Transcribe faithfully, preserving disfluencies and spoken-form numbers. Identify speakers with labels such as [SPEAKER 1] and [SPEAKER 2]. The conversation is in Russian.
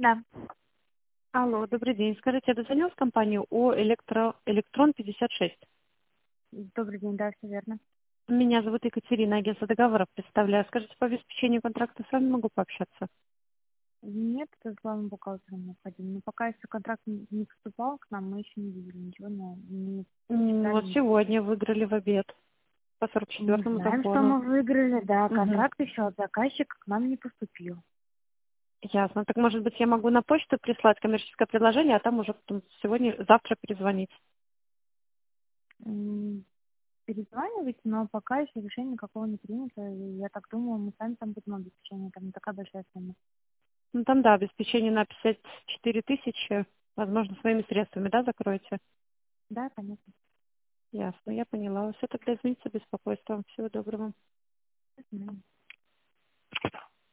[SPEAKER 1] Да.
[SPEAKER 2] Алло, добрый день. Скажите, я дозвонилась в компанию о электро... Электрон пятьдесят шесть.
[SPEAKER 1] Добрый день, да, все верно.
[SPEAKER 2] Меня зовут Екатерина, агентство договоров представляю. Скажите, по обеспечению контракта с вами могу пообщаться?
[SPEAKER 1] Нет, это с главным бухгалтером необходимо. Но пока если контракт не не поступал к нам, мы еще не видели ничего, но не
[SPEAKER 2] М,
[SPEAKER 1] читали
[SPEAKER 2] Вот
[SPEAKER 1] ничего.
[SPEAKER 2] сегодня выиграли в обед по сорок
[SPEAKER 1] Мы
[SPEAKER 2] четвёртому
[SPEAKER 1] знаем, что
[SPEAKER 2] закону.
[SPEAKER 1] мы выиграли, да,
[SPEAKER 2] Мгм.
[SPEAKER 1] контракт еще от заказчика к нам не поступил.
[SPEAKER 2] Ясно. Так, может быть, я могу на почту прислать коммерческое предложение, а там уже потом сегодня, завтра перезвонить.
[SPEAKER 1] М, Перезванивайте, но пока еще решение никакого не принято. И я так думаю, мы сами там будем обеспечение, там не такая большая сумма.
[SPEAKER 2] Ну, там, да, обеспечение на пятьдесят четыре тысячи, возможно, своими средствами, да, закроете?
[SPEAKER 1] Да, конечно.
[SPEAKER 2] Ясно, я поняла. Все, тогда извините за беспокойство. Всего доброго.
[SPEAKER 1] Мгм.